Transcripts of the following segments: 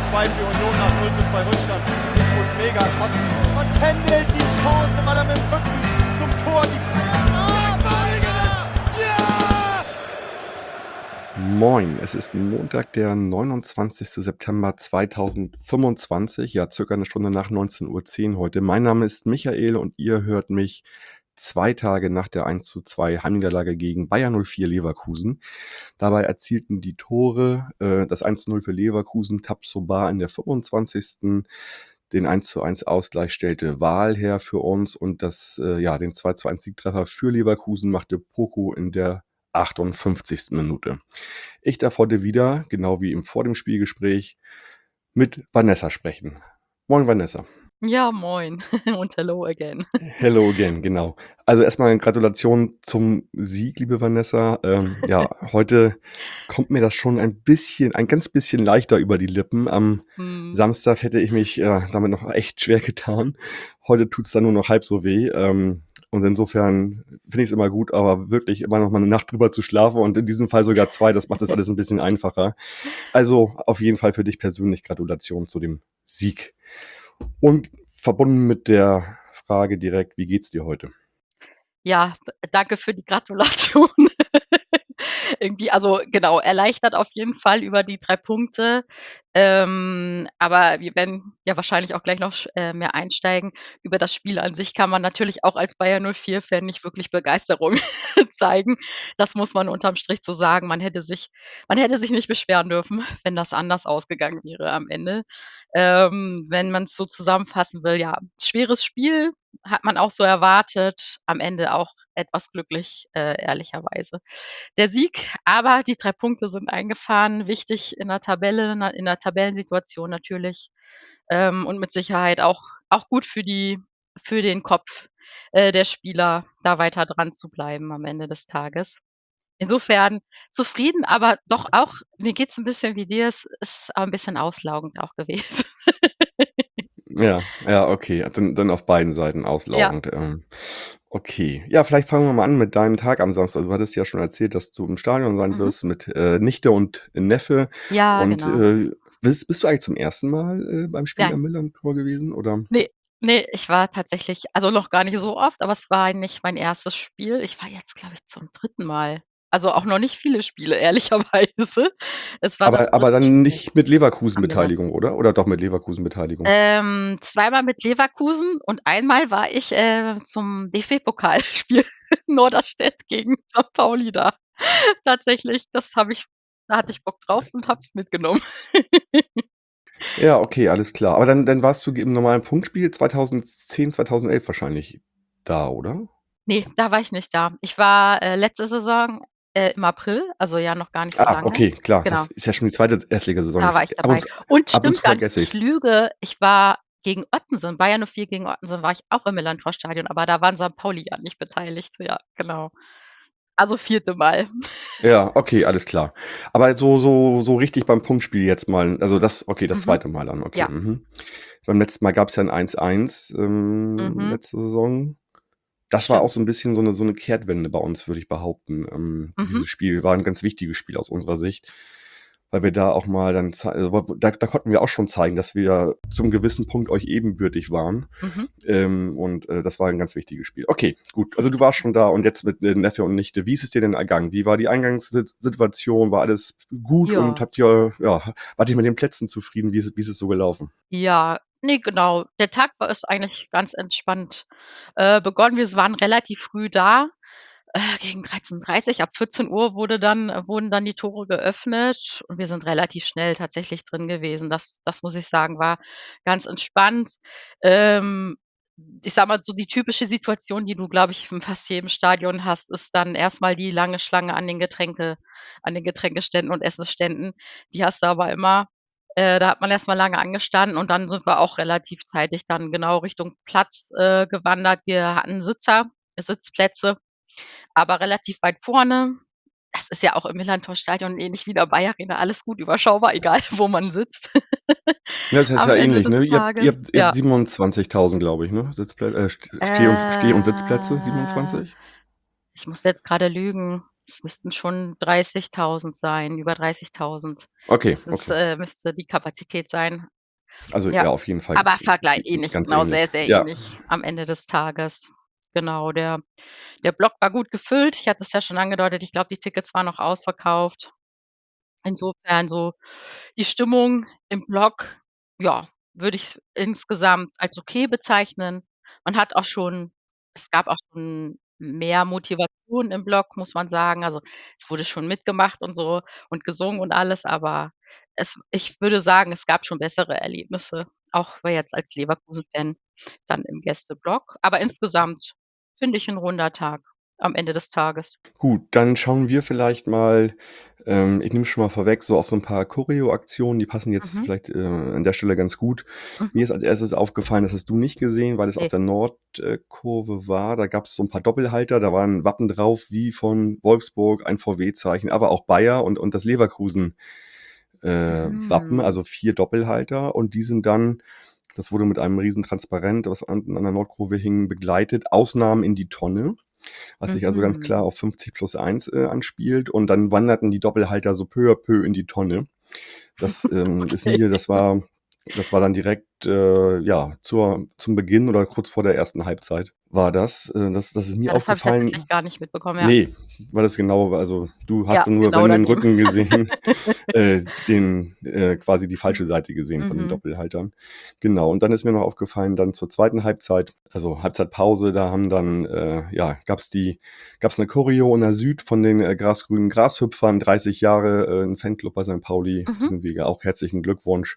2 für Union nach 0:2 Rückstand. Ich muss mega kotzen. Und Kendall die Chance, weil er mit dem Rücken zum Tor die Moin, es ist Montag, der 29. September 2025, ja, circa eine Stunde nach 19:10 Uhr heute. Mein Name ist Michael und ihr hört mich 2 Tage nach der 1:2 Heimniederlage gegen Bayer 04 Leverkusen. Dabei erzielten die Tore das 1:0 für Leverkusen, Tabsoba in der 25. Den 1:1 Ausgleich stellte Wahl her für uns und den 2:1 Siegtreffer für Leverkusen machte Poco in der 58. Minute. Ich darf heute wieder, genau wie vor dem Spielgespräch, mit Vanessa sprechen. Moin Vanessa. Ja, moin und hello again. Hello again, genau. Also erstmal Gratulation zum Sieg, liebe Vanessa. Heute kommt mir das schon ein ganz bisschen leichter über die Lippen. Am Samstag hätte ich mich damit noch echt schwer getan. Heute tut's dann nur noch halb so weh. Und insofern finde ich es immer gut, aber wirklich immer noch mal eine Nacht drüber zu schlafen und in diesem Fall sogar 2, das macht das alles ein bisschen einfacher. Also auf jeden Fall für dich persönlich Gratulation zu dem Sieg. Und verbunden mit der Frage direkt, wie geht's dir heute? Ja, danke für die Gratulation. Irgendwie, also genau, erleichtert auf jeden Fall über die 3 Punkte. Aber wir werden ja wahrscheinlich auch gleich noch mehr einsteigen. Über das Spiel an sich kann man natürlich auch als Bayer 04-Fan nicht wirklich Begeisterung zeigen. Das muss man unterm Strich so sagen. Man hätte sich nicht beschweren dürfen, wenn das anders ausgegangen wäre am Ende. Wenn man's so zusammenfassen will, ja, schweres Spiel, hat man auch so erwartet, am Ende auch etwas glücklich, ehrlicherweise. Der Sieg, aber die 3 Punkte sind eingefahren, wichtig in der Tabelle, in der Tabellensituation natürlich, und mit Sicherheit auch gut für den Kopf, der Spieler, da weiter dran zu bleiben am Ende des Tages. Insofern zufrieden, aber doch auch mir geht's 'n bisschen wie dir, es ist ein bisschen auslaugend auch gewesen. Ja, okay. Dann auf beiden Seiten Ja. auslaugend. Okay. Ja, vielleicht fangen wir mal an mit deinem Tag am Samstag. Du hattest ja schon erzählt, dass du im Stadion sein Mhm. wirst mit Nichte und Neffe. Ja, Und genau. bist du eigentlich zum ersten Mal beim Spiel Nein. am Millerntor gewesen? Oder? Ne, ich war tatsächlich also noch gar nicht so oft, aber es war nicht mein erstes Spiel. Ich war jetzt, glaube ich, zum 3. Mal. Also auch noch nicht viele Spiele, ehrlicherweise. Es war das Aber 3. dann Spiel nicht mit am Millern. Leverkusen-Beteiligung, oder? Oder doch mit Leverkusen-Beteiligung? Zweimal mit Leverkusen und einmal war ich, zum DFB-Pokalspiel Norderstedt gegen St. Pauli da. Tatsächlich, da hatte ich Bock drauf und habe es mitgenommen. Ja, okay, alles klar. Aber dann warst du im normalen Punktspiel 2010, 2011 wahrscheinlich da, oder? Ne, da war ich nicht da. Ich war, letzte Saison, im April, also ja noch gar nicht so lange. Okay, klar. Genau, Das ist ja schon die zweite Erstligasaison. da war ich Ab und dabei. zu Und ab und stimmt zu gar nicht, vergesse ich ich's. lüge, ich war gegen Ottensen, Bayer 04 gegen Ottensen war ich auch im Millerntor-Stadion, aber da waren St. Pauli ja nicht beteiligt. Ja, genau. Also 4. Mal. Ja, okay, alles klar. Aber so richtig beim Punktspiel jetzt mal, also das Mhm. 2. Mal dann, okay. Ja. Mhm. Beim letzten Mal gab's ja 'n 1:1, Mhm. letzte Saison. Das war auch Stimmt. so 'n bisschen so 'ne Kehrtwende bei uns, würde ich behaupten. Mhm. Dieses Spiel war 'n ganz wichtiges Spiel aus unserer Sicht, weil wir da auch mal dann da konnten wir auch schon zeigen, dass wir zum gewissen Punkt euch ebenbürtig waren. Mhm. Das war 'n ganz wichtiges Spiel. Okay, gut. Also, du warst schon da und jetzt mit Neffe und Nichte. Wie ist es dir denn ergangen? Wie war die Eingangssituation? War alles gut und Ja. wart ihr mit den Plätzen zufrieden? Wie ist es so gelaufen? Ja, ne, genau. Der Tag ist eigentlich ganz entspannt, begonnen. Wir waren relativ früh da, gegen 13:30. Ab 14 Uhr wurden dann die Tore geöffnet und wir sind relativ schnell tatsächlich drin gewesen. Das muss ich sagen, war ganz entspannt. Ähm, Ich sage mal so, die typische Situation, die du, glaube ich, in fast jedem Stadion hast, ist dann erst mal die lange Schlange an den Getränkeständen und Essensständen. Die hast du aber immer. Da hat man erst mal lange angestanden und dann sind wir auch relativ zeitig dann genau Richtung Platz, gewandert. Wir hatten Sitzplätze, aber relativ weit vorne. Das ist ja auch im Millerntor-Stadion ähnlich wie in der Bayer-Arena, alles gut überschaubar, egal wo man sitzt Ja, das ist am ja Ende ähnlich, des ne? Tages. Ihr habt Ja. 27.000, glaube ich, ne? Steh und Sitzplätze, Äh, 27? Ich muss jetzt grade lügen. es müssten schon 30.000 sein, über 30.000 Okay, okay. müsste die Kapazität sein. Also, Ja, ja, auf jeden Fall aber ähnlich, ganz genau, sehr, ähnlich. sehr Ja. ähnlich am Ende des Tages. Genau, der Block war gut gefüllt. Ich hatte es ja schon angedeutet, ich glaube, die Tickets waren noch ausverkauft. Insofern so die Stimmung im Block, ja, würde ich insgesamt als okay bezeichnen. Man hat auch schon Es gab auch schon mehr Motivation im Block, muss man sagen. Also, es wurde schon mitgemacht und so und gesungen und alles, aber ich würde sagen, es gab schon bessere Erlebnisse, auch weil jetzt als Leverkusen-Fan dann im Gästeblock. Aber insgesamt finde ich 'n runder Tag am Ende des Tages. Gut, dann schauen wir vielleicht mal, ich nehme schon mal vorweg, so auf so 'n paar Choreo-Aktionen, die passen jetzt Mhm, vielleicht, an der Stelle ganz gut. mhm. Mir ist als Erstes aufgefallen, das hast du nicht gesehen, weil es auf Ne. der Nordkurve war. Da gab's so 'n paar Doppelhalter, da waren Wappen drauf wie von Wolfsburg, ein VW-Zeichen, aber auch Bayer und das Leverkusen, Wappen, Mhm, also 4 Doppelhalter und die sind dann das wurde mit einem riesen Transparent, was an der Nordkurve hing, begleitet. Ausnahmen in die Tonne, was sich also ganz mhm. klar auf 50+1 anspielt. Und dann wanderten die Doppelhalter so peu à peu in die Tonne. Das ist Okay. mir, das war dann direkt ja, zum Beginn oder kurz vor der ersten Halbzeit war das. Das ist mir Ja, das habe ich tatsächlich aufgefallen. gar nicht mitbekommen, ja. Nee, weil das genau, also du hast Ja, dann nur, genau wenn den daneben. Rücken gesehen, quasi die falsche Seite gesehen von den Mhm, Doppelhaltern. Genau, und dann ist mir noch aufgefallen, dann zur zweiten Halbzeit, also Halbzeitpause, da haben dann, ja, gab's 'ne Choreo in der Süd von den, grasgrünen Grashüpfern, 30 Jahre, 'n Fanclub bei St. Pauli. Auf mhm, diesem Wege auch herzlichen Glückwunsch.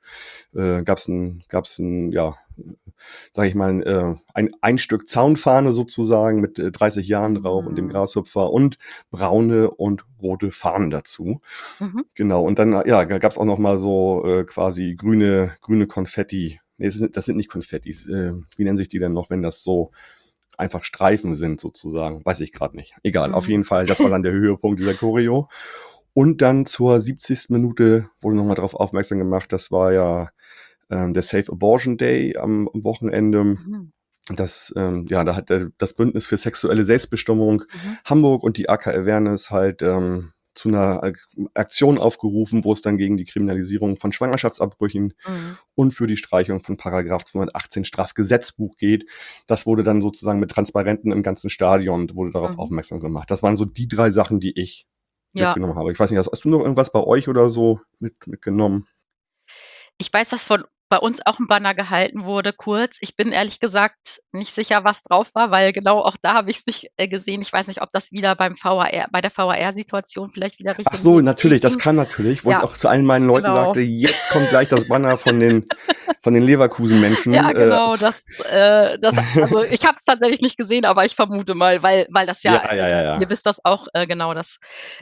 Gab's 'n, ja, sage ich mal, ein Stück Zaunfahne sozusagen mit 30 Jahren drauf und dem mhm, Grashüpfer und braune und rote Fahnen dazu. mhm. Genau, und dann, ja, gab's auch noch mal so, quasi grüne Konfetti. Ne, das sind nicht Konfettis. Wie nennen sich die denn noch, wenn das so einfach Streifen sind sozusagen? Weiß ich grad nicht. Egal, auf Mhm. jeden Fall, das war dann der Höhepunkt dieser Choreo. Und dann zur 70. Minute wurde noch mal drauf aufmerksam gemacht, das war ja, der Safe Abortion Day am Wochenende. Mhm, Ja, da hat das Bündnis für sexuelle Selbstbestimmung mhm, Hamburg und die AK Awareness halt zu einer Aktion aufgerufen, wo es dann gegen die Kriminalisierung von Schwangerschaftsabbrüchen mhm, und für die Streichung von Paragraph 218 Strafgesetzbuch geht. Das wurde dann sozusagen mit Transparenten im ganzen Stadion wurde darauf mhm. aufmerksam gemacht. Das waren so die 3 Sachen, die ich Ja. mitgenommen habe. Ich weiß nicht, hast du noch irgendwas bei euch oder so mitgenommen? Ich weiß, dass bei uns auch 'n Banner gehalten wurde kurz. Ich bin ehrlich gesagt nicht sicher, was drauf war, weil genau auch da habe ich's nicht, gesehen. Ich weiß nicht, ob das wieder bei der VAR-Situation vielleicht wieder Ach Richtung so, DFB natürlich, das ging. kann natürlich, wo ich Ja, auch zu allen meinen Leuten genau. sagte: „Jetzt kommt gleich das Banner von den Leverkusen-Menschen." Ja, genau, also, ich habe es tatsächlich nicht gesehen, aber ich vermute mal, weil das Ja, ja ja, ja, ihr ja. wisst das auch, genau, das,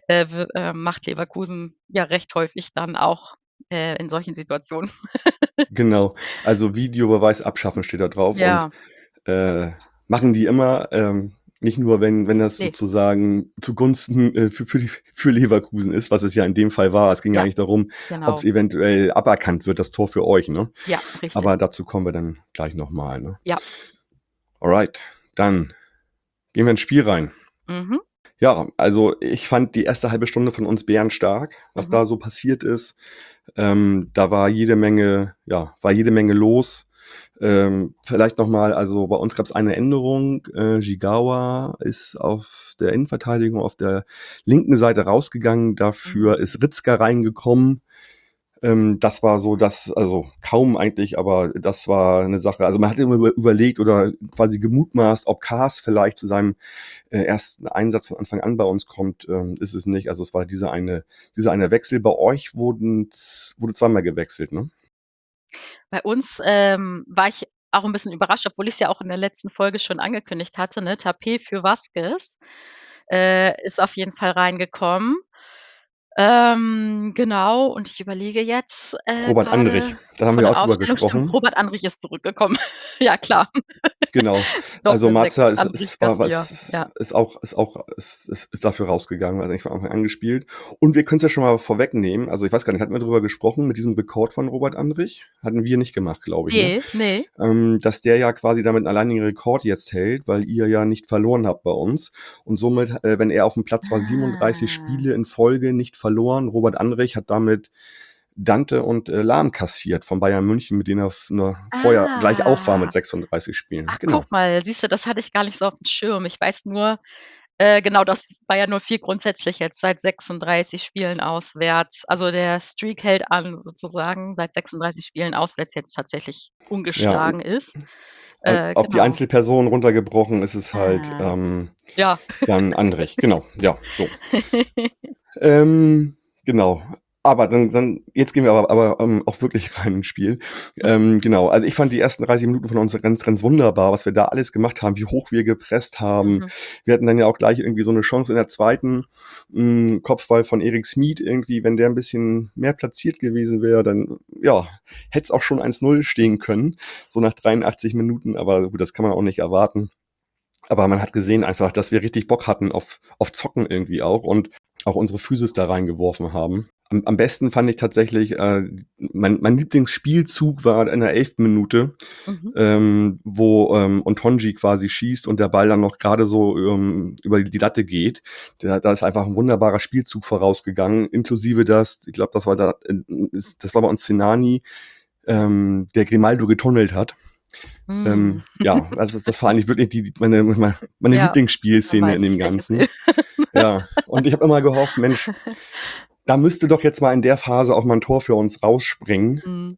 macht Leverkusen ja recht häufig dann auch, in solchen Situationen. Genau. Also, Videobeweis abschaffen steht da drauf und, Ja, äh, machen die immer, nicht nur, wenn das ne, sozusagen zugunsten, für Leverkusen ist, was es ja in dem Fall war. Es ging ja ja, eigentlich darum, ob's genau. eventuell aberkannt wird, das Tor für euch, ne? Ja, richtig. Aber dazu kommen wir dann gleich noch mal, ne? Ja. Alright, dann gehen wir ins Spiel rein. Mhm, Ja, also ich fand die erste halbe Stunde von uns bärenstark, was mhm, da so passiert ist. Da war jede Menge los. Vielleicht noch mal, also bei uns gab's eine Änderung. Jigawa ist aus der Innenverteidigung auf der linken Seite rausgegangen. Dafür mhm. ist Ritzka reingekommen. Das war so das, also kaum eigentlich, aber das war eine Sache. Also man hat immer überlegt oder quasi gemutmaßt, ob Kaas vielleicht zu seinem ersten Einsatz von Anfang an bei uns kommt. Ist es nicht. Also es war dieser eine Wechsel. Bei euch wurde zweimal gewechselt, ne? Bei uns, war ich auch 'n bisschen überrascht, obwohl ich's ja auch in der letzten Folge schon angekündigt hatte, ne? Tapé für Vazquez, ist auf jeden Fall reingekommen. Genau, und ich überlege jetzt, Robert Andrich, grade da haben von wir der auch drüber Aufstellung, stimmt, gesprochen. Robert Andrich ist zurückgekommen. Ja, klar. Genau. Also Doppelsechs, Marza ist Andrich, ist war Garcia, was ja. ist dafür rausgegangen, also nicht von Anfang an gespielt. Und wir können's ja schon mal vorwegnehmen, also ich weiß gar nicht, hatten wir drüber gesprochen mit diesem Rekord von Robert Andrich? Hatten wir nicht gemacht, glaube ich, ne? Ne, ne. Dass der ja quasi damit 'n alleinigen Rekord jetzt hält, weil ihr ja nicht verloren habt bei uns. Und somit, wenn er aufm Platz war, 37 Ah. Spiele in Folge nicht verloren. Robert Andrich hat damit Dante und Lahm kassiert von Bayern München, mit denen er vorher gleich auf war mit Ah. 36 Spielen. Ach, Genau. guck mal, siehst du, das hatte ich gar nicht so aufm Schirm. Ich weiß nur, genau, dass Bayern 04 grundsätzlich jetzt seit 36 Spielen auswärts, also der Streak hält an sozusagen, seit 36 Spielen auswärts jetzt tatsächlich Ja, ungeschlagen ist. auf die Genau. Einzelpersonen runtergebrochen ist es halt, Ah. Ja. dann Andrich. Genau, ja, so. Genau. Aber dann jetzt gehen wir aber auch wirklich rein ins Spiel. Genau, also ich fand die ersten 30 Minuten von uns ganz, ganz wunderbar, was wir da alles gemacht haben, wie hoch wir gepresst haben. Mhm. Wir hatten dann ja auch gleich irgendwie so 'ne Chance in der zweiten, Kopfball von Erik Smith irgendwie, wenn der 'n bisschen mehr platziert gewesen wäre, dann, ja, hätt's auch schon 1:0 stehen können, so nach 83 Minuten, aber gut, das kann man auch nicht erwarten. Aber man hat gesehen einfach, dass wir richtig Bock hatten auf Zocken irgendwie auch und auch unsere Physis da reingeworfen haben. Am besten fand ich tatsächlich, mein Lieblingsspielzug war in der 11. Minute, Mhm. wo Ontonji quasi schießt und der Ball dann noch grade so über die Latte geht. Da ist einfach 'n wunderbarer Spielzug vorausgegangen, inklusive ich glaube, das war bei uns Sinani, der Grimaldo getunnelt hat. Mhm. Ja, also das war eigentlich wirklich meine Ja, dann Lieblingsspielszene weiß in dem ich, welches Ganzen. Ja, und ich habe immer gehofft: „Mensch, da müsste doch jetzt mal in der Phase auch mal 'n Tor für uns rausspringen." Mhm.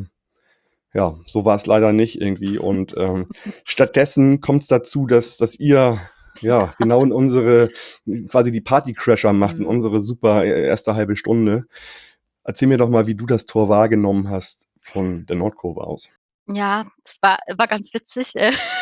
Ja, so war's leider nicht irgendwie und, stattdessen kommt's dazu, dass ihr, ja, genau in unsere quasi die Partycrasher macht, in Mhm. unsere super erste halbe Stunde. Erzähl mir doch mal, wie du das Tor wahrgenommen hast von der Nordkurve aus. Ja, es war ganz witzig,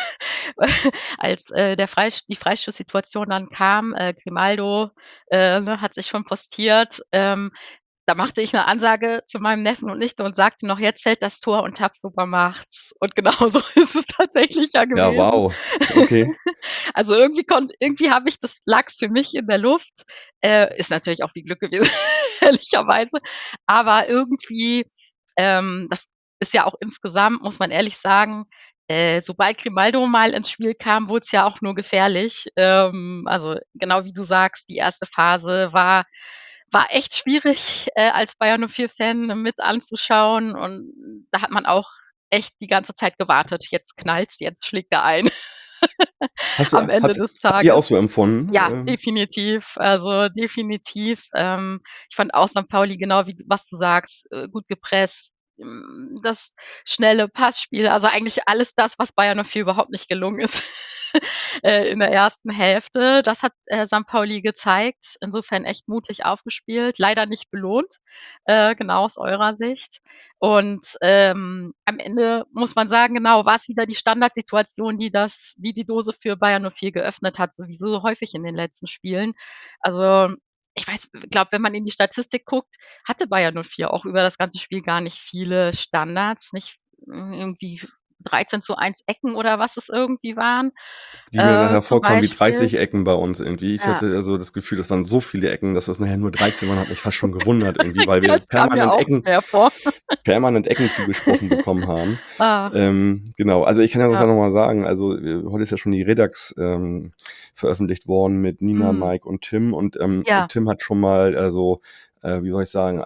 als, die Freistoßsituation dann kam, Grimaldo, ne, hat sich schon postiert. Da machte ich 'ne Ansage zu meinem Neffen und Nichte und sagte noch: „Jetzt fällt das Tor und Tabsoba macht's." Und genauso ist es tatsächlich ja Ja, gewesen. wow. Okay. Also, irgendwie habe ich lag's für mich in der Luft. Ist natürlich auch viel Glück gewesen, ehrlicherweise. Aber irgendwie, das ist ja auch insgesamt, muss man ehrlich sagen, sobald Grimaldo mal ins Spiel kam, wurd's ja auch nur gefährlich. Also, genau wie du sagst, die erste Phase war echt schwierig, als Bayern 04-Fan mit anzuschauen und da hat man auch echt die ganze Zeit gewartet. Jetzt knallt's, jetzt schlägt er ein Hast du am Ende des habt ihr auch Tages. so empfunden? Ja, definitiv. Also, definitiv. Ich fand auch St. Pauli, genau wie was du sagst, gut gepresst, das schnelle Passspiel, also eigentlich alles das, was Bayern 04 überhaupt nicht gelungen ist, in der ersten Hälfte. Das hat, St. Pauli gezeigt. Insofern echt mutig aufgespielt, leider nicht belohnt, genau aus eurer Sicht. Und, am Ende muss man sagen, genau, war's wieder die Standardsituation, die Dose für Bayern 04 geöffnet hat, sowieso so häufig in den letzten Spielen. Also, ich glaube, wenn man in die Statistik guckt, hatte Bayern 04 auch über das ganze Spiel gar nicht viele Standards, nicht irgendwie 13:1 Ecken oder was es irgendwie waren, Die mir nachher zum vorkamen wie Beispiel. 30 Ecken bei uns irgendwie. Ich Ja. hatte also das Gefühl, das waren so viele Ecken, dass das nachher nur 13 waren, hat mich fast schon gewundert irgendwie, weil Ja, wir es kam mir auch mehr vor. permanent Ecken zugesprochen bekommen haben. Ach. Genau, also ich kann ja das ja Ja. noch mal sagen, also, heute ist ja schon die Redax, veröffentlicht worden mit Nina, Mhm. Mike und Tim und, Ja. Tim hat schon mal, also, wie soll ich sagen,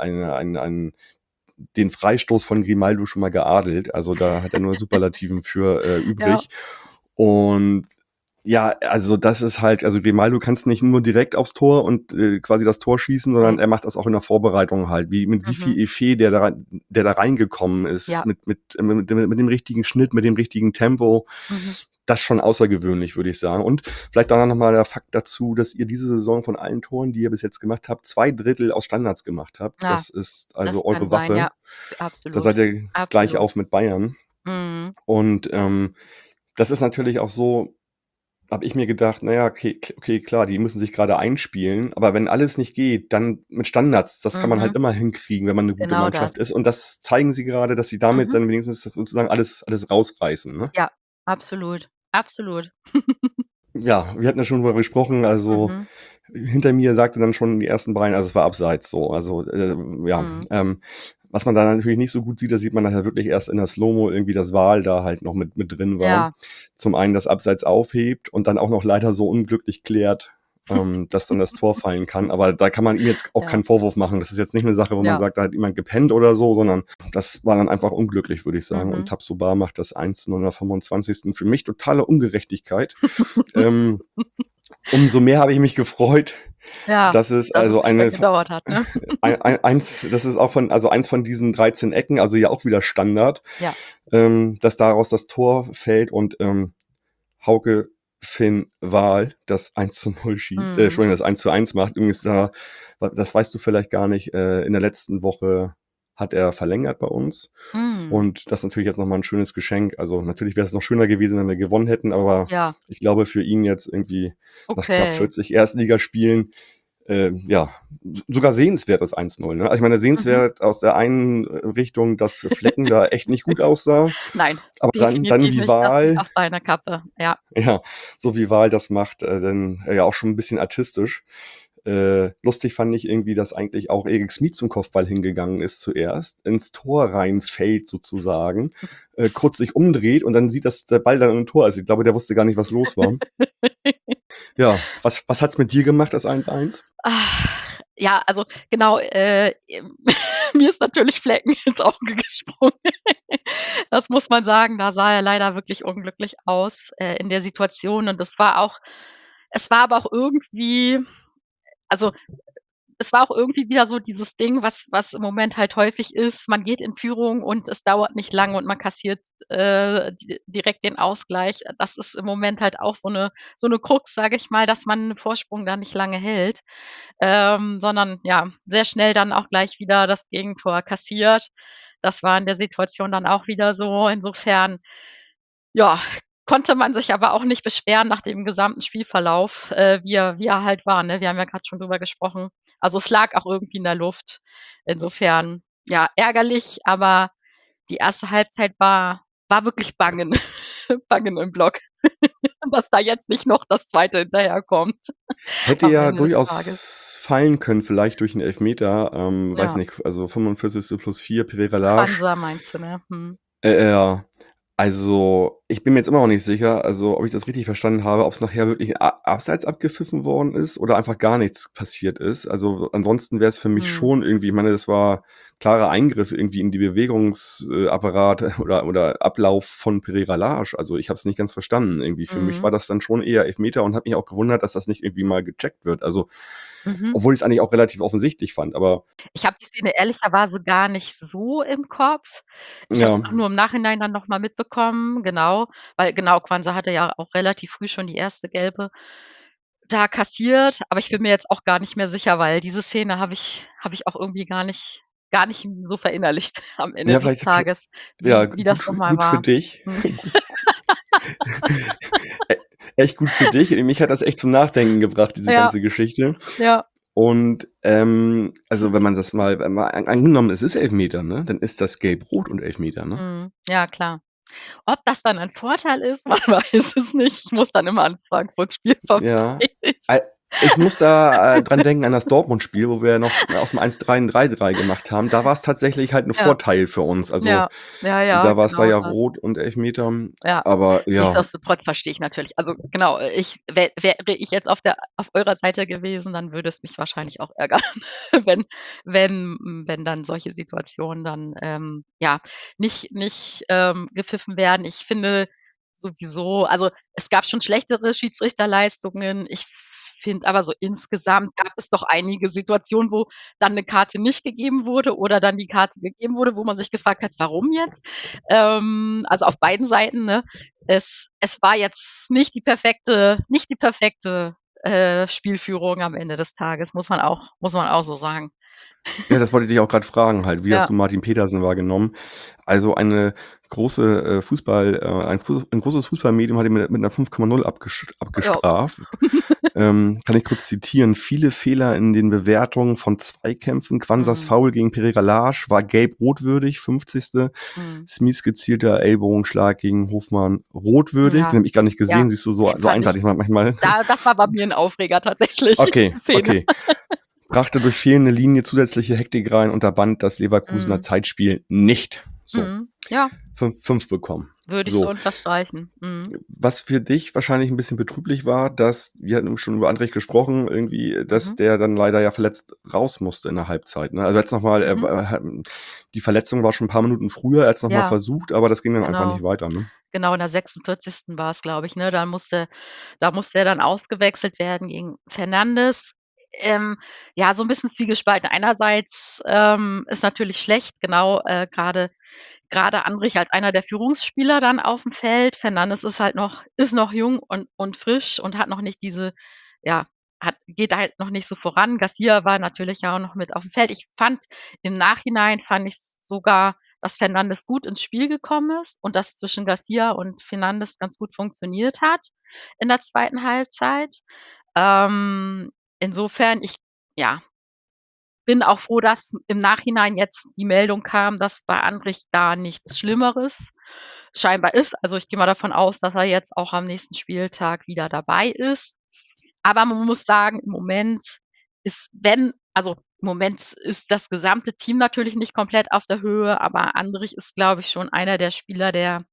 den Freistoß von Grimaldo schon mal geadelt. Also, da hat er nur Superlativen für, Ja. übrig. Und ja, also das ist halt, also Grimaldo kannst nicht nur direkt aufs Tor und, quasi das Tor schießen, sondern Ne. er macht das auch in der Vorbereitung halt, mit wie Mhm. viel Effet der da reingekommen ist, Ja. mit dem richtigen Schnitt, mit dem richtigen Tempo. Mhm. Das ist schon außergewöhnlich, würde ich sagen. Und vielleicht dann noch mal der Fakt dazu, dass ihr diese Saison von allen Toren, die ihr bis jetzt gemacht habt, 2/3 aus Standards gemacht habt. Ja, Das ist das also kann eure sein, Waffe. ja. Da Absolut. seid ihr gleich Absolut. auf mit Bayern. Mhm. Und, das ist natürlich auch so, habe ich mir gedacht, naja, okay, klar, die müssen sich gerade einspielen, aber wenn alles nicht geht, dann mit Standards, das kann man halt Mhm. immer hinkriegen, wenn man eine gute Genau das. Mannschaft ist. Und das zeigen sie gerade, dass sie damit Mhm. dann wenigstens sozusagen alles rausreißen, ne? Ja, absolut. Absolut. Ja, wir hatten ja schon drüber gesprochen, also Mhm. hinter mir sagte dann schon die ersten beiden, also es war abseits so. Also, ja, Mhm. was man da natürlich nicht so gut sieht, das sieht man nachher wirklich erst in der Slow-Mo irgendwie, dass Wahl da halt noch mit drin war. Ja. Zum einen das Abseits aufhebt und dann auch noch leider so unglücklich klärt, dass dann das Tor fallen kann. Aber da kann man ihm jetzt auch Ja. keinen Vorwurf machen. Das ist jetzt nicht eine Sache, wo man Ja. sagt, da hat jemand gepennt oder so, sondern das war dann einfach unglücklich, würde ich sagen. Und Mhm. Tabsoba macht das 1:0 in der 25. Für mich totale Ungerechtigkeit. Ähm, umso mehr habe ich mich gefreut, Ja, dass es dass es also nicht mehr eine gedauert hat, ne? eins, das ist auch eins von diesen 13 Ecken, also ja auch wieder Standard, Ja. dass daraus das Tor fällt und Hauke Finn Wahl das 1:0 schießt, Mhm. Entschuldigung, das 1:1 macht. Übrigens, das weißt du vielleicht gar nicht, in der letzten Woche hat er verlängert bei uns. Mhm. Und das ist natürlich jetzt nochmal ein schönes Geschenk. Also natürlich wäre es noch schöner gewesen, wenn wir gewonnen hätten, aber Ja, ich glaube für ihn jetzt irgendwie nach knapp okay. 40 Erstligaspielen ja, sogar sehenswert das 1:0. Ne? Also ich meine, Mhm. sehenswert aus der einen Richtung, dass Flecken da echt nicht gut aussah, Nein, aber dann definitiv wie nicht. Das liegt Wahl, auf seiner Kappe. Ja. ja, so wie Wahl das macht, dann ja auch schon ein bisschen artistisch. Lustig fand ich irgendwie, dass eigentlich auch Erik Smith zum Kopfball hingegangen ist zuerst, ins Tor reinfällt sozusagen, kurz sich umdreht und dann sieht, dass der Ball dann im Tor ist. Ich glaube, der wusste gar nicht, was los war. Ja, was hat's mit dir gemacht, das 1:1? Ach, ja, also genau, mir ist natürlich Flecken ins Auge gesprungen. Das muss man sagen, da sah er leider wirklich unglücklich aus, in der Situation und es war aber auch irgendwie, also, es war auch irgendwie wieder so dieses Ding, was im Moment halt häufig ist. Man geht in Führung und es dauert nicht lange und man kassiert, direkt den Ausgleich. Das ist im Moment halt auch so 'ne Krux, sage ich mal, dass man 'n Vorsprung da nicht lange hält, sondern ja, sehr schnell dann auch gleich wieder das Gegentor kassiert. Das war in der Situation dann auch wieder so. Insofern, ja, konnte man sich aber auch nicht beschweren nach dem gesamten Spielverlauf, wie er halt war, ne? Wir haben ja grad schon drüber gesprochen. Also, es lag auch irgendwie in der Luft. Insofern, ja, ärgerlich, aber die erste Halbzeit war wirklich Bangen. Bangen im Block, dass da jetzt nicht noch das zweite hinterherkommt Hätte am ja Ende des Tages. durchaus fallen können, vielleicht durch 'n Elfmeter, weiß Ja, nicht, also 45. + 4, Pereira Lage. Quansah meinst du, ne? Mhm. Ja. Also, ich bin mir jetzt immer noch nicht sicher, also, ob ich das richtig verstanden habe, ob's nachher wirklich abseits abgepfiffen worden ist oder einfach gar nichts passiert ist. Also, ansonsten wär's für mich Mhm. schon irgendwie, ich meine, das war klarer Eingriff irgendwie in die Apparat oder Ablauf von Pereira Lage. Also, ich habe es nicht ganz verstanden irgendwie. Für mich Mhm. war das dann schon eher Elfmeter und habe mich auch gewundert, dass das nicht irgendwie mal gecheckt wird. Also, Mhm. obwohl ich's eigentlich auch relativ offensichtlich fand, aber Ich habe die Szene ehrlicherweise gar nicht so im Kopf. Ich habe ja. es auch nur im Nachhinein dann noch mal mitbekommen, genau, weil genau, Quansah hatte ja auch relativ früh schon die erste Gelbe da kassiert, aber ich bin mir jetzt auch gar nicht mehr sicher, weil diese Szene habe ich auch irgendwie gar nicht so verinnerlicht am Ende Ja, des vielleicht k Tages, ja, wie das noch mal gut für war. dich. Mhm. Gut e echt gut für dich. Mich hat das echt zum Nachdenken gebracht, diese Ja, ganze Geschichte. ja. Und, also, wenn man angenommen, es ist Elfmeter, ne, dann ist das Gelb-Rot und Elfmeter, ne? Mhm. Ja, klar. Ob das dann ein Vorteil ist, man weiß es nicht. Ich muss dann immer ans Frankfurt-Spiel Ja. verweisen. Al Ich muss da, dran denken an das Dortmund-Spiel, wo wir noch aus dem 1:3 'n 3:3 gemacht haben. Da war's tatsächlich halt 'n Ja, Vorteil für uns. Also, ja, ja, ja, da war's da genau ja das. rot und Elfmeter, Ja. aber ja. Nichtsdestotrotz verstehe ich natürlich. Also, genau, wäre ich jetzt auf eurer Seite gewesen, dann würde es mich wahrscheinlich auch ärgern, wenn wenn dann solche Situationen dann, ja, nicht, gepfiffen werden. Ich finde sowieso, also, es gab schon schlechtere Schiedsrichterleistungen. Ich finde aber so insgesamt gab es doch einige Situationen, wo dann 'ne Karte nicht gegeben wurde oder dann die Karte gegeben wurde, wo man sich gefragt hat: „Warum jetzt?“ Also, auf beiden Seiten, ne? Es war jetzt nicht die perfekte, Spielführung am Ende des Tages, muss man auch so sagen. Ja, das wollte ich dich auch gerade fragen halt. Wie hast Ja. du Martin Petersen wahrgenommen? Also eine große ein großes Fußballmedium hat ihn mit 'ner 5,0 Ja. abgestraft. Kann ich kurz zitieren: „Viele Fehler in den Bewertungen von Zweikämpfen. Quansas Mhm. Foul gegen Pereira Lage war gelb-rot würdig, 50. Mhm. Smiths gezielter Ellbogenschlag gegen Hofmann rotwürdig." Den Ja, habe ich gar nicht ja, gesehen, siehst du, den so fand ich einseitig manchmal. das war bei mir 'n Aufreger tatsächlich, Okay, die Szene. okay. Brachte durch fehlende Linie zusätzliche Hektik rein, unterband das Leverkusener Mhm. Zeitspiel nicht. So, Mhm. Ja, 5 bekommen. würde ich so So, unterstreichen. Mhm. was für dich wahrscheinlich ein bisschen betrüblich war, dass wir hatten schon über Andrich gesprochen, irgendwie, dass Mhm. der dann leider ja verletzt raus musste in der Halbzeit, ne? Also, jetzt noch mal Mhm. die Verletzung war schon ein paar Minuten früher, er hat's noch mal Ja, versucht, aber das ging dann einfach genau. nicht weiter, ne? Genau, in der 46. war's, glaube ich, ne? Da musste er dann ausgewechselt werden gegen Fernandes. Ähm, ja, so 'n bisschen zwiegespalten. Einerseits, ist natürlich schlecht, genau, grade Andrich als einer der Führungsspieler dann aufm Feld. Fernandes ist noch jung und frisch und hat noch nicht diese ja, geht halt noch nicht so voran. Garcia war natürlich ja auch noch mit aufm Feld. Im Nachhinein fand ich's sogar, dass Fernandes gut ins Spiel gekommen ist und dass zwischen Garcia und Fernandes ganz gut funktioniert hat in der zweiten Halbzeit. Ähm, insofern, ja, bin auch froh, dass im Nachhinein jetzt die Meldung kam, dass bei Andrich da nichts Schlimmeres scheinbar ist. Also, ich gehe mal davon aus, dass er jetzt auch am nächsten Spieltag wieder dabei ist. Aber man muss sagen, im Moment ist das gesamte Team natürlich nicht komplett auf der Höhe, aber Andrich ist, glaube ich, schon einer der Spieler, der,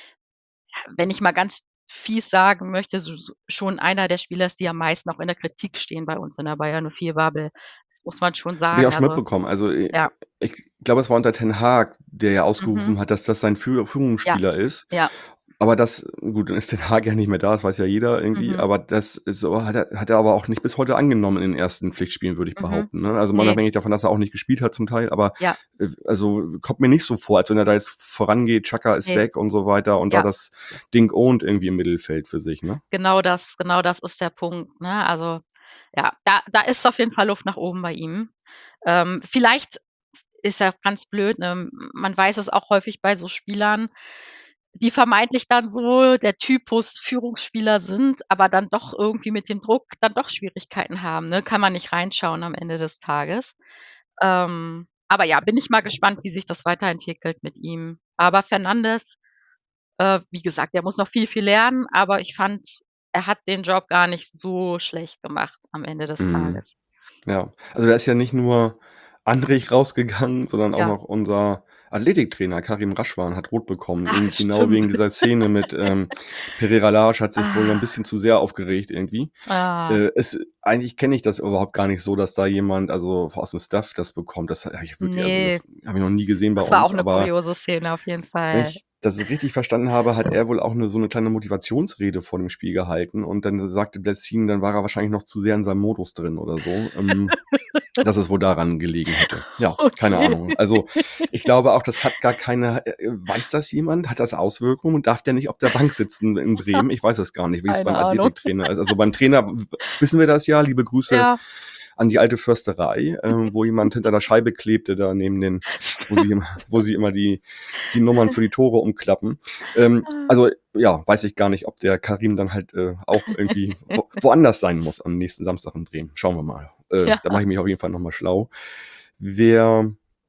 wenn ich mal ganz fies sagen möchte, schon einer der Spieler ist, die am meisten auch in der Kritik stehen bei uns in der Bayern 04 Bubble. Das muss man schon Habe ich auch sagen. schon Also, mitbekommen. Also, ja. ich glaube, es war unter Ten Hag, der ja Mhm. ausgerufen hat, dass das sein Ja, Führungsspieler ist. ja. Aber das gut, dann ist Ten Hag ja nicht mehr da, das weiß ja jeder irgendwie, Mhm. aber das ist so hat er aber auch nicht bis heute angenommen in den ersten Pflichtspielen, würde ich Mhm. behaupten, ne? Also, mal Ne, unabhängig davon, dass er auch nicht gespielt hat zum Teil, aber, ja, also, kommt mir nicht so vor, als wenn er da jetzt vorangeht, Xhaka ist ne, weg und so weiter und da ja. das Ding ownt irgendwie im Mittelfeld für sich, ne? Genau das ist der Punkt, ne? Also, ja, da ist auf jeden Fall Luft nach oben bei ihm. Vielleicht ist ja ganz blöd, ne? Man weiß es auch häufig bei so Spielern, die vermeintlich dann so der Typus Führungsspieler sind, aber dann doch irgendwie mit dem Druck dann doch Schwierigkeiten haben, ne? Kann man nicht reinschauen am Ende des Tages. Aber ja, bin ich mal gespannt, wie sich das weiterentwickelt mit ihm. Aber Fernandes, wie gesagt, der muss noch viel, viel lernen, aber ich fand, er hat den Job gar nicht so schlecht gemacht am Ende des Mhm. Tages. Ja. Also, da ist ja nicht nur Andrich rausgegangen, sondern auch Ja. noch unser Athletiktrainer Karim Raschwan hat rot bekommen, Ach, eben genau stimmt. wegen dieser Szene mit, Pereira Lage hat sich wohl noch 'n Ah, bisschen zu sehr aufgeregt irgendwie. ah, Eigentlich kenne ich das überhaupt gar nicht so, dass da jemand, also, aus'm Staff das bekommt. Das habe ich wirklich, also, ne, das habe ich noch nie gesehen bei das war auch uns, 'ne aber kuriose Szene auf jeden wenn Fall. ich das richtig verstanden habe, hat er wohl auch so 'ne kleine Motivationsrede vor dem Spiel gehalten und dann sagte Blessin, dann war er wahrscheinlich noch zu sehr in seinem Modus drin oder so. Dass es wohl daran gelegen hätte. Ja, keine Okay. Ahnung. Also, ich glaube auch, das hat gar keine weiß das jemand? Hat das Auswirkungen? Darf der nicht auf der Bank sitzen in Bremen? Ich weiß es gar nicht, wie es Keine beim Ahnung. Athletiktrainer ist. Also, beim Trainer wissen wir das ja. Liebe Grüße Ja, an die alte Försterei, wo jemand hinter der Scheibe klebte, da neben den wo sie immer die Nummern für die Tore umklappen. Also, ja, weiß ich gar nicht, ob der Karim dann halt, auch irgendwie woanders sein muss am nächsten Samstag in Bremen. Schauen wir mal. ja. Da mache ich mich auf jeden Fall noch mal schlau. Wer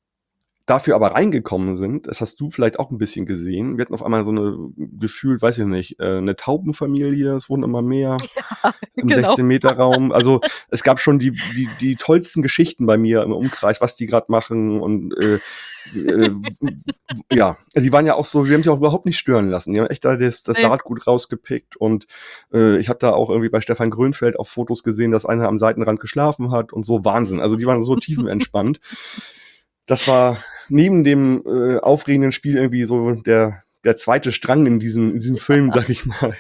dafür aber reingekommen sind, das hast du vielleicht auch 'n bisschen gesehen. Wir hatten auf einmal so 'ne gefühlt, weiß ich nicht, 'ne Taubenfamilie, es wurden immer mehr Ja, im genau. 16-Meter-Raum. Also, es gab schon die tollsten Geschichten bei mir im Umkreis, was die grad machen und, ja, die waren ja auch so, die haben sich auch überhaupt nicht stören lassen. Die haben echt da das Ne, Saatgut rausgepickt und, ich habe da auch irgendwie bei Stefan Grönfeld auf Fotos gesehen, dass einer am Seitenrand geschlafen hat und so. Wahnsinn. Also, die waren so tiefenentspannt. Das war neben dem, aufregenden Spiel irgendwie so der zweite Strang in diesem Film, sage ich mal.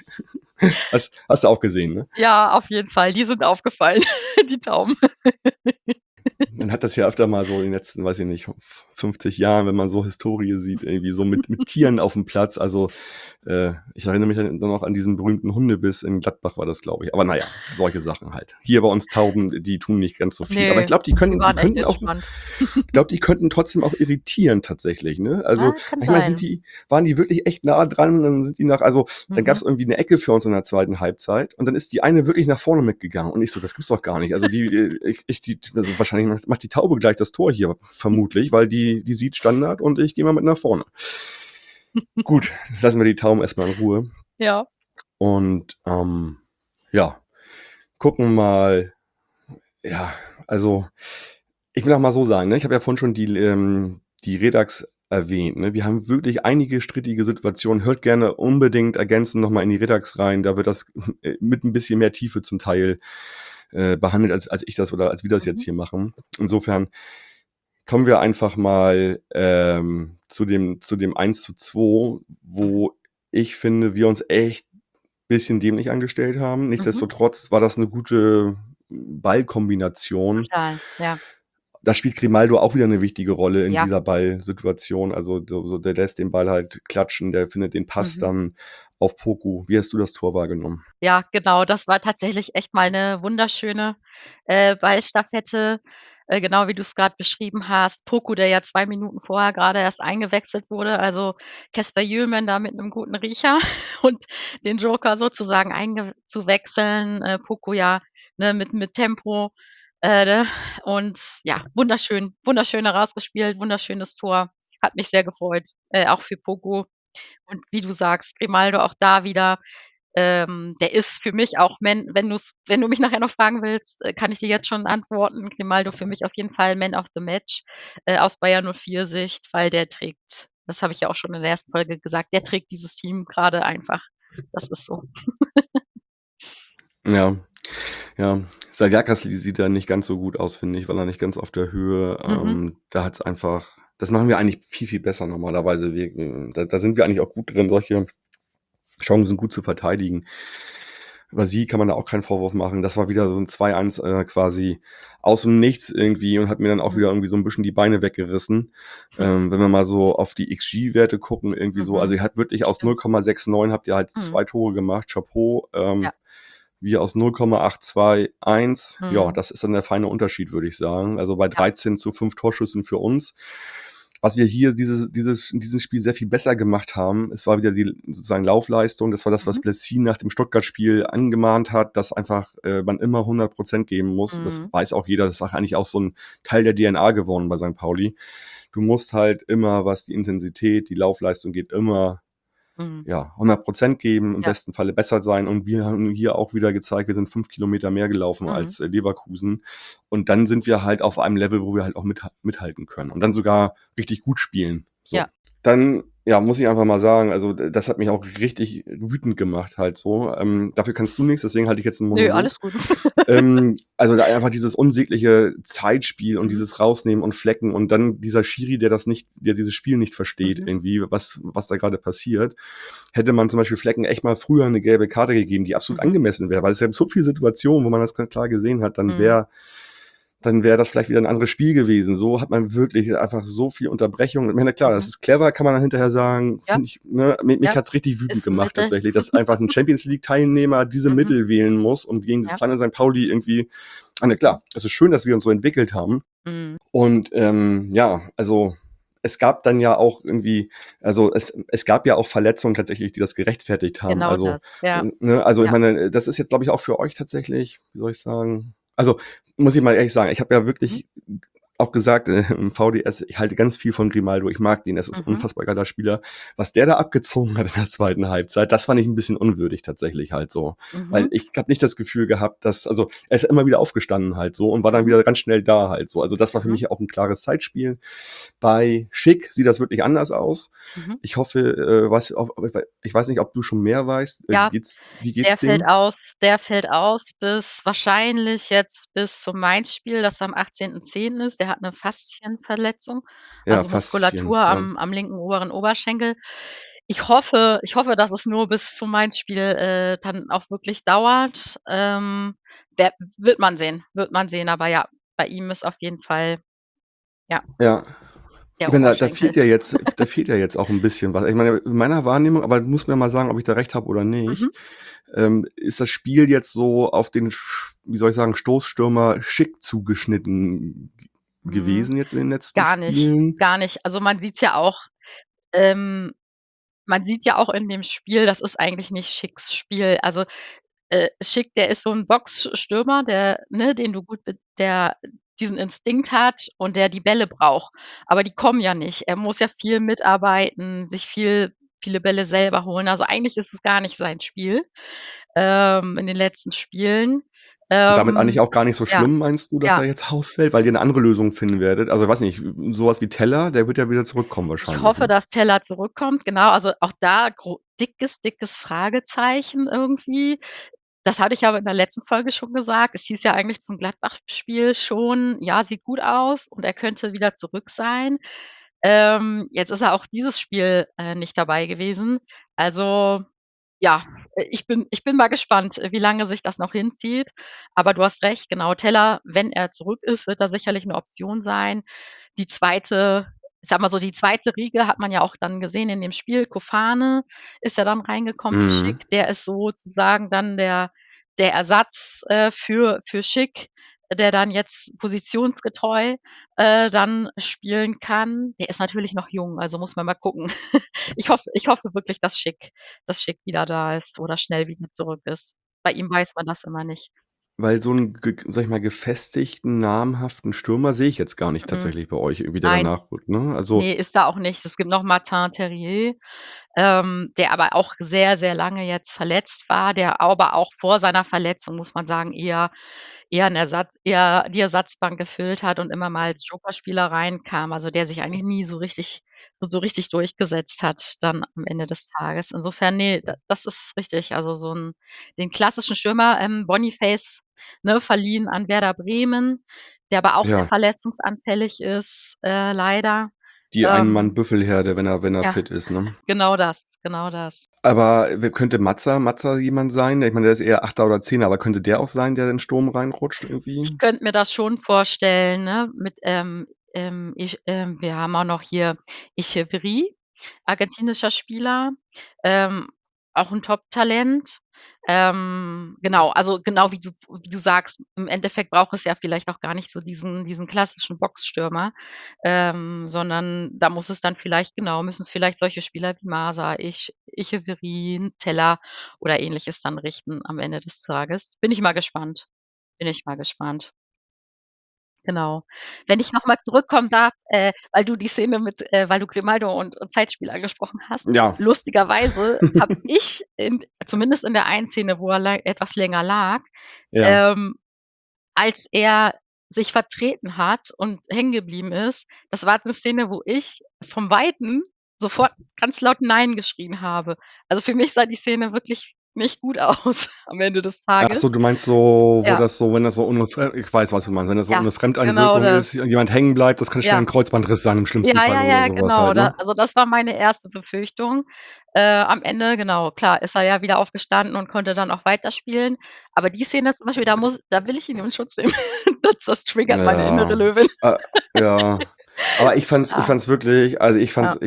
Hast du auch gesehen, ne? ja, auf jeden Fall. Die sind aufgefallen, die Tauben. man hat das ja öfter mal so in den letzten, weiß ich nicht, 50 Jahren, wenn man so Historie sieht, irgendwie so mit Tieren auf dem Platz. Also, ich erinnere mich dann noch an diesen berühmten Hundebiss in Gladbach war das, glaube ich. Aber na ja, solche Sachen halt. Hier bei uns Tauben, die tun nicht ganz so viel. Aber ich Ne, glaube, die die können die waren echt könnten auch entspannt. ich glaube, die könnten trotzdem auch irritieren tatsächlich, ne? Also, Ah, kann manchmal sein. waren die wirklich echt nah dran, dann sind die dann Mhm. gab's irgendwie 'ne Ecke für uns in der zweiten Halbzeit und dann ist die eine wirklich nach vorne mitgegangen und ich so: „Das gibt's doch gar nicht." Also, also, wahrscheinlich macht die Taube gleich das Tor hier vermutlich, weil die sieht Standard und ich gehe mal mit nach vorne. Gut, lassen wir die Tauben erst mal in Ruhe Ja. und, ja, gucken mal ja, also, ich will auch mal so sagen, ne, ich habe ja vorhin schon die Redax erwähnt, ne? Wir haben wirklich einige strittige Situationen. Hört gerne unbedingt ergänzend noch mal in die Redax rein. Da wird das, mit 'n bisschen mehr Tiefe zum Teil, behandelt, als ich das oder als wir das jetzt Mhm. hier machen. Insofern kommen wir einfach mal, zu dem 1:2, Mhm. wo ich finde, wir uns echt bisschen dämlich angestellt haben. Mhm. Nichtsdestotrotz war das 'ne gute Ballkombination. Total, ja. Da spielt Grimaldo auch wieder 'ne wichtige Rolle in Ja. dieser Ballsituation. Also, der lässt den Ball halt klatschen, der findet den Pass Mhm. dann auf Poku. Wie hast du das Tor wahrgenommen? Ja, genau, das war tatsächlich echt mal 'ne wunderschöne, Ballstaffette, genau wie du's grad beschrieben hast. Poku, der ja 2 Minuten vorher grade erst eingewechselt wurde, also Kasper Hjulmand da mit 'nem guten Riecher und den Joker sozusagen einzuwechseln, Poku ja, ne, mit Tempo, ne? Und ja, wunderschön herausgespielt, wunderschönes Tor. Hat mich sehr gefreut, auch für Poku. Und wie du sagst, Grimaldo auch da wieder, der ist für mich auch wenn du mich nachher noch fragen willst, kann ich dir jetzt schon antworten. Grimaldo für mich auf jeden Fall Man of the Match, aus Bayer 04 Sicht, weil der trägt das habe ich ja auch schon in der ersten Folge gesagt, der trägt dieses Team grade einfach. Das ist so. Ja, ja. Saliakas sieht da nicht ganz so gut aus, finde ich, weil er nicht ganz auf der Höhe Mhm. da hat's einfach das machen wir eigentlich viel, viel besser normalerweise. Da sind wir eigentlich auch gut drin, solche Chancen gut zu verteidigen. Über sie kann man da auch keinen Vorwurf machen. Das war wieder so 'n 2:1, quasi aus'm Nichts irgendwie und hat mir dann auch wieder Mhm. irgendwie so 'n bisschen die Beine weggerissen. Wenn wir mal so auf die XG-Werte gucken, irgendwie so also, Mhm. ihr habt wirklich aus Stimmt. 0,69 habt ihr halt Mhm. 2 Tore gemacht, Chapeau. Ja. Wir aus 0,821, ja, Mhm. das ist dann der feine Unterschied, würde ich sagen. Also, bei Ja. 13:5 Torschüssen für uns. Was wir hier in diesem Spiel sehr viel besser gemacht haben, es war wieder die sozusagen Laufleistung. Das war das, was Mhm. Blessin nach dem Stuttgart-Spiel angemahnt hat, dass einfach, man immer 100% geben muss. Das Mhm. weiß auch jeder. Das ist auch eigentlich auch so 'n Teil der DNA geworden bei St. Pauli. Du musst halt immer, was die Intensität, die Laufleistung geht, immer Mhm. ja, 100% geben, im Ja. besten Falle besser sein. Und wir haben hier auch wieder gezeigt, wir sind 5 Kilometer mehr gelaufen Mhm. als, Leverkusen. Und dann sind wir halt auf einem Level, wo wir halt auch mithalten können und dann sogar richtig gut spielen, Ja. so. Dann, ja, muss ich einfach mal sagen, also, das hat mich auch richtig wütend gemacht halt so. Dafür kannst du nix, deswegen halte ich jetzt 'n Nö, Monolog. alles gut. Also, da einfach dieses unsägliche Zeitspiel und Mhm. dieses Rausnehmen und Flecken und dann dieser Schiri, der dieses Spiel nicht versteht Mhm. irgendwie, was da grade passiert. Hätte man zum Beispiel Flecken echt mal früher 'ne gelbe Karte gegeben, die absolut Mhm. angemessen wäre, weil es ja so viele Situationen, wo man das ganz klar gesehen hat, Mhm. dann wäre das vielleicht wieder 'n anderes Spiel gewesen. So hat man wirklich einfach so viel Unterbrechung. Ich meine, klar, das Mhm. ist clever, kann man dann hinterher sagen, Ja. finde ich, ne? Mich Ja. hat's richtig wütend Ist 'n gemacht Mittel. tatsächlich, dass einfach 'n Champions-League-Teilnehmer diese Mhm. Mittel wählen muss und gegen dieses Ja. kleine St. Pauli irgendwie klar, es ist schön, dass wir uns so entwickelt haben. Mhm. Und, ja, also, es gab dann ja auch irgendwie also, es gab ja auch Verletzungen tatsächlich, die das gerechtfertigt haben. Genau Also, das, ja. ne, also, ich Ja. meine, das ist jetzt, glaube ich, auch für euch tatsächlich, wie soll ich sagen also, muss ich mal ehrlich sagen, ich habe ja Mhm. wirklich auch gesagt, im VDS, ich halte ganz viel von Grimaldo. Ich mag den, das ist 'n Mhm. unfassbar geiler Spieler. Was der da abgezogen hat in der zweiten Halbzeit, das fand ich 'n bisschen unwürdig tatsächlich halt so. Weil Mhm. ich habe nicht das Gefühl gehabt, dass also, er ist immer wieder aufgestanden halt so und war dann Mhm. wieder ganz schnell da halt so. Also, das war für Mhm. mich auch 'n klares Zeitspiel. Bei Schick sieht das wirklich anders aus. Mhm. Ich hoffe, ich weiß nicht, ob du schon mehr weißt. Ja, Wie geht's dem? der fällt aus bis wahrscheinlich jetzt bis zum Mainz-Spiel, das am 18.10. ist. Der hat 'ne Faszienverletzung, Ja, also Faszien, Muskulatur ja. am linken oberen Oberschenkel. Ich hoffe, dass es nur bis zum Mainz-Spiel, dann auch wirklich dauert. Wird man sehen, aber ja. bei ihm ist auf jeden Fall, ja, Ja. der Ich meine, da Oberschenkel. fehlt ja jetzt auch ein bisschen was. Ich meine, in meiner Wahrnehmung, aber du musst mir mal sagen, ob ich da recht habe oder Mhm. nicht, ist das Spiel jetzt so auf den wie soll ich sagen, Stoßstürmer Schick zugeschnitten Hm, gewesen jetzt in den letzten gar nicht, Spielen? gar nicht. Also, ähm man sieht ja auch in dem Spiel, das ist eigentlich nicht Schicks Spiel. Also, Schick, der ist so 'n Boxstürmer, den du gut der diesen Instinkt hat und der die Bälle braucht. Aber die kommen ja nicht. Er muss ja viel mitarbeiten, sich viele Bälle selber holen. Also, eigentlich ist es gar nicht sein Spiel, in den letzten Spielen. Und damit eigentlich Ähm, auch gar nicht so ja, schlimm, meinst du, dass ja. er jetzt ausfällt, weil ihr 'ne andere Lösung finden werdet? Also, weiß nicht, so was wie Teller, der wird ja wieder zurückkommen Ich wahrscheinlich, hoffe, ne? dass Teller zurückkommt, genau. Also, auch da dickes Fragezeichen irgendwie. Das hatte ich aber in der letzten Folge schon gesagt. Es hieß ja eigentlich zum Gladbach-Spiel schon: „Ja, sieht gut aus und er könnte wieder zurück sein." Jetzt ist er auch dieses Spiel, nicht dabei gewesen. Also, ja, ich bin mal gespannt, wie lange sich das noch hinzieht. Aber du hast recht, genau, Teller, wenn er zurück ist, wird er sicherlich 'ne Option sein. Die zweite Ich sage mal so, die zweite Riege hat man ja auch dann gesehen in dem Spiel. Kofane ist ja dann reingekommen für Mhm. Schick. Der ist sozusagen dann der Ersatz, für Schick, der dann jetzt positionsgetreu, dann spielen kann. Der ist natürlich noch jung, also muss man mal gucken. Ich hoffe wirklich, dass Schick wieder da ist oder schnell wieder zurück ist. Bei ihm weiß man das immer nicht. Weil so 'n sage ich mal, gefestigten, namhaften Stürmer sehe ich jetzt gar nicht Mhm. tatsächlich bei euch irgendwie, der Nein, danach rückt, ne? Also ne, ist da auch nicht. Es gibt noch Martin Terrier, der aber auch sehr, sehr lange jetzt verletzt war, der aber auch vor seiner Verletzung, muss man sagen, eher die Ersatzbank gefüllt hat und immer mal als Jokerspieler reinkam, also der sich eigentlich nie so richtig durchgesetzt hat dann am Ende des Tages. Insofern, ne, das ist richtig. Also den klassischen Stürmer, Boniface, ne, verliehen an Werder Bremen, der aber auch sehr ja, verletzungsanfällig ist, leider. die Ähm, Ein-Mann-Büffelherde, wenn er ja, fit ist, ne? genau das, genau das. Aber wer könnte Mazza jemand sein? Ich meine, der ist eher Achter oder Zehner, aber könnte der auch sein, der in den Sturm reinrutscht irgendwie? Ich könnte mir das schon vorstellen, ne, wir haben auch noch hier Echeverri, argentinischer Spieler, ähm, auch 'n Top-Talent. Genau, also genau wie du sagst, im Endeffekt braucht es ja vielleicht auch gar nicht so diesen klassischen Boxstürmer, sondern da muss es dann vielleicht genau müssen es vielleicht solche Spieler wie Masa, Echeverri, 'n Teller oder Ähnliches dann richten am Ende des Tages. Bin ich mal gespannt. Genau. Wenn ich noch mal zurückkommen darf, weil du Grimaldo und Zeitspiel angesprochen hast. Ja. Lustigerweise habe ich zumindest in der einen Szene, wo er etwas länger lag, Ja. ähm, als er sich vertreten hat und hängen geblieben ist, das war 'ne Szene, wo ich vom Weiten sofort ganz laut „Nein" geschrien habe. Also, für mich sah die Szene wirklich nicht gut aus am Ende des Ach so, Tages. du meinst so, Ja, wenn das so ohne ich weiß, was du meinst. Wenn das so ja, ohne genau Fremdeinwirkung das. ist und jemand hängen bleibt, das kann schnell Ja. 'n Kreuzbandriss sein im schlimmsten Ja, Fall ja, oder ja, so was genau. halt, ne? Das war meine erste Befürchtung. Am Ende, genau, klar, ist er ja wieder aufgestanden und konnte dann auch weiterspielen. Aber die Szene zum Beispiel, da will ich ihn in Schutz nehmen. Das triggert meine innere Ja, Löwin. äh, ja. Aber ich Ja, fand's wirklich, also, ja.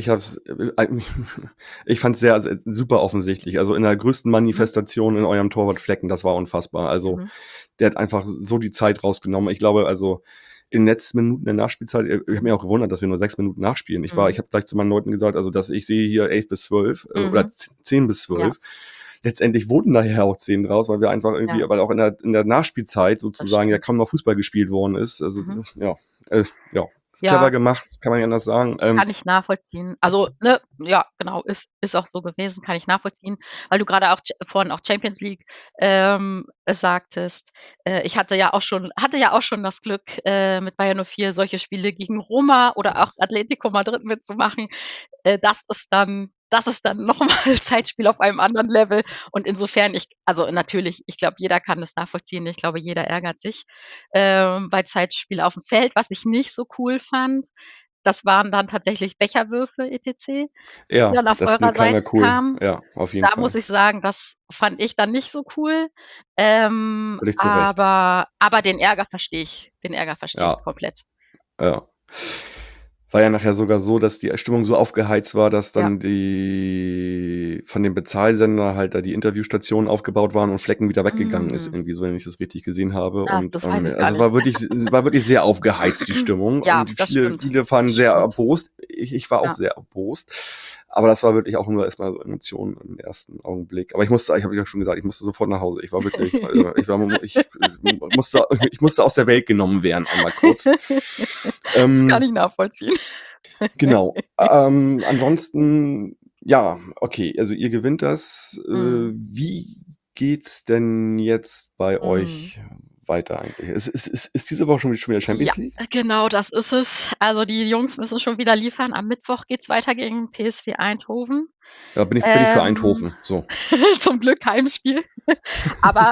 ich fand's sehr super offensichtlich. Also, in der größten Mhm, Manifestation in eurem Torwart-Flecken, das war unfassbar. Also, mhm, der hat einfach so die Zeit rausgenommen. Ich glaube, also, in den letzten Minuten der Nachspielzeit, ich habe mhm, mich auch gewundert, dass wir nur 6 Minuten nachspielen. Ich mhm, habe gleich zu meinen Leuten gesagt, also, dass ich sehe hier 11 bis 12 oder mhm. 10 bis Ja, 12. Letztendlich wurden daher auch 10 draus, weil wir einfach irgendwie, ja, weil auch in der Nachspielzeit das sozusagen ja stimmt. kaum noch Fußball gespielt worden ist. Also, Mhm. ja, äh, ja, clever Ja. gemacht, kann man nicht anders sagen. Kann ich nachvollziehen. Also, ne, ja, genau, ist auch so gewesen, kann ich nachvollziehen, weil du grade auch vorhin auch Champions League, sagtest. Ich hatte ja auch schon das Glück, mit Bayern 04 solche Spiele gegen Roma oder auch Atletico Madrid mitzumachen. Das ist dann noch mal Zeitspiel auf einem anderen Level und insofern also, natürlich, ich glaube, jeder kann das nachvollziehen. Ich glaube, jeder ärgert sich, bei Zeitspiel aufm Feld. Was ich nicht so cool fand, das waren dann tatsächlich Becherwürfe etc., die Ja, dann auf das eurer findet keiner Seite cool. kamen. Ja, auf jeden Da muss Fall. ich sagen, das fand ich dann nicht so cool. Völlig zu Recht. Aber den Ärger verstehe ich. Den Ärger verstehe ich Ja, komplett. ja. War ja nachher sogar so, dass die Stimmung so aufgeheizt war, dass Ja. dann die von dem Bezahlsender halt da die Interviewstationen aufgebaut waren und Flecken wieder weggegangen ist, irgendwie so, wenn ich das richtig gesehen habe. Ach, Und das weiß ich gar also nicht. war wirklich sehr aufgeheizt, die Stimmung. Ja, Und das viele, stimmt. viele waren Das sehr stimmt. erbost. Ich war auch Ja. sehr erbost. Aber das war wirklich auch nur erstmal so Emotionen im ersten Augenblick. Aber ich habe ja schon gesagt, ich musste sofort nach Hause. Ich war wirklich, ich musste aus der Welt genommen werden, einmal kurz. Das kann ich nachvollziehen. Genau. Ansonsten, ja, okay, also ihr gewinnt das. Wie geht's denn jetzt bei euch weiter eigentlich? Ist diese Woche schon wieder Ja, Champions League? genau, das ist es. Also, die Jungs müssen schon wieder liefern. Am Mittwoch geht's weiter gegen PSV Eindhoven. Ja, bin ich für Eindhoven, so. Zum Glück Heimspiel. Aber,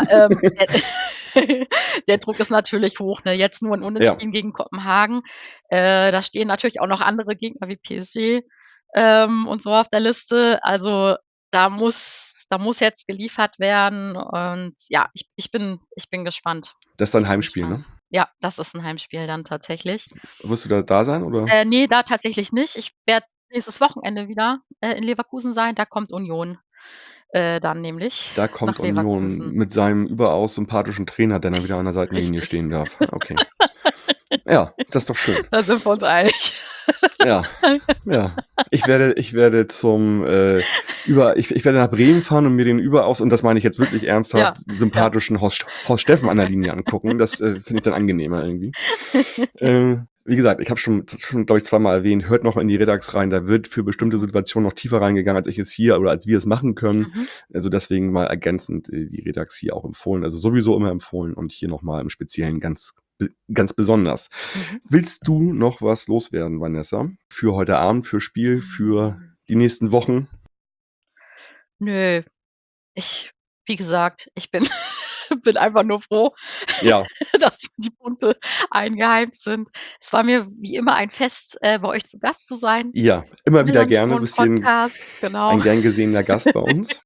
der Druck ist natürlich hoch, ne? Jetzt nur 'n Unentschieden gegen Kopenhagen. Da stehen natürlich auch noch andere Gegner wie PSG, und so auf der Liste. Also, da muss jetzt geliefert werden und ja, ich bin gespannt. Das ist dann Ich bin Heimspiel, gespannt. ne? Ja, das ist 'n Heimspiel dann tatsächlich. Wirst du da sein, oder? Ne, da tatsächlich nicht. Ich werde nächstes Wochenende wieder, in Leverkusen sein. Da kommt Union, dann nämlich Da kommt nach Union Leverkusen. mit seinem überaus sympathischen Trainer, der dann wieder an der Seitenlinie Richtig. stehen darf. Okay. Ja, das ist doch schön. Da sind wir uns einig. Ja, ja. Ich werde ich werde nach Bremen fahren und mir den überaus, und das meine ich jetzt wirklich ernsthaft, sympathischen Horst Steffen an der Linie angucken. Das finde ich dann angenehmer irgendwie. Wie gesagt, ich habe schon, glaube ich, zweimal erwähnt, hört noch in die Redax rein, da wird für bestimmte Situationen noch tiefer reingegangen, als ich es hier oder als wir es machen können. Also deswegen mal ergänzend die Redax hier auch empfohlen. Also sowieso immer empfohlen und hier nochmal im Speziellen ganz besonders. Willst du noch was loswerden, Vanessa? Für heute Abend, für Spiel, für die nächsten Wochen? Nö. Wie gesagt, ich bin einfach nur froh, Ja. dass die Punkte eingeheimst sind. Es war mir wie immer ein Fest, bei euch zu Gast zu sein. Ja, immer wieder gerne. Du bist hier Podcast, genau. ein gern gesehener Gast bei uns.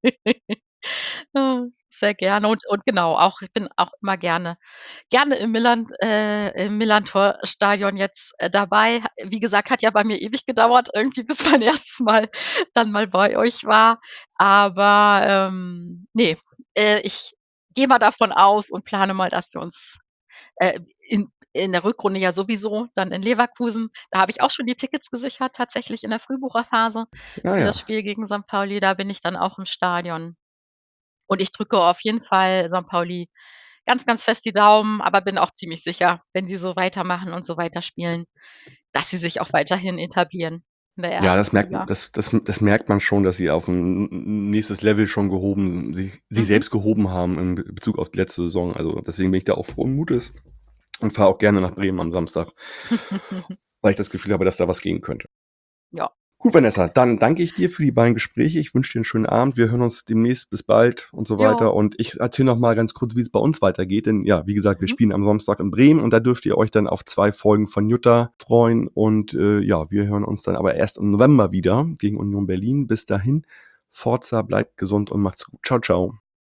Sehr gerne und genau, ich bin auch immer gerne im Millerntor-Stadion jetzt, dabei. Wie gesagt, hat ja bei mir ewig gedauert irgendwie, bis mein erstes Mal dann mal bei euch war. Aber, ne, ich gehe mal davon aus und plane mal, dass wir uns, in der Rückrunde ja sowieso dann in Leverkusen, da habe ich auch schon die Tickets gesichert, tatsächlich in der Frühbucherphase für das Spiel gegen St. Pauli. Da bin ich dann auch im Stadion. Und ich drücke auf jeden Fall St. Pauli ganz, ganz fest die Daumen, aber bin auch ziemlich sicher, wenn die so weitermachen und so weiterspielen, dass sie sich auch weiterhin etablieren in der Ja, ersten Liga. das merkt man schon, dass sie auf ein nächstes Level schon sich selbst gehoben haben in Bezug auf die letzte Saison. Also deswegen bin ich da auch frohen Mutes und fahre auch gerne nach Bremen am Samstag, weil ich das Gefühl habe, dass da was gehen könnte. Ja. Gut, Vanessa, dann danke ich dir für die beiden Gespräche. Ich wünsche dir einen schönen Abend. Wir hören uns demnächst. Bis bald und so weiter. Jo. Und ich erzähle noch mal ganz kurz, wie es bei uns weitergeht. Denn ja, wie gesagt, wir spielen am Samstag in Bremen und da dürft ihr euch dann auf 2 Folgen von Jutta freuen. Und ja, wir hören uns dann aber erst im November wieder gegen Union Berlin. Bis dahin, Forza, bleibt gesund und macht's gut. Ciao, ciao.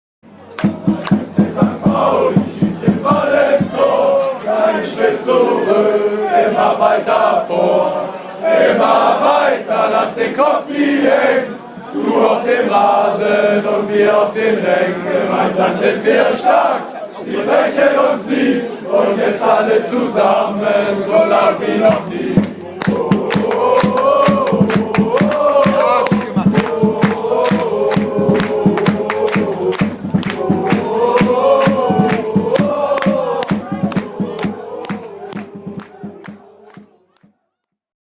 St. Pauli schießt den Ball ins Tor, kein Schritt zurück, immer weiter vor. Immer weiter, lass den Kopf nie hängen. Du auf dem Rasen und wir auf den Rängen. Gemeinsam sind wir stark, sie brechen uns nie. Und jetzt alle zusammen, so laut wie noch nie.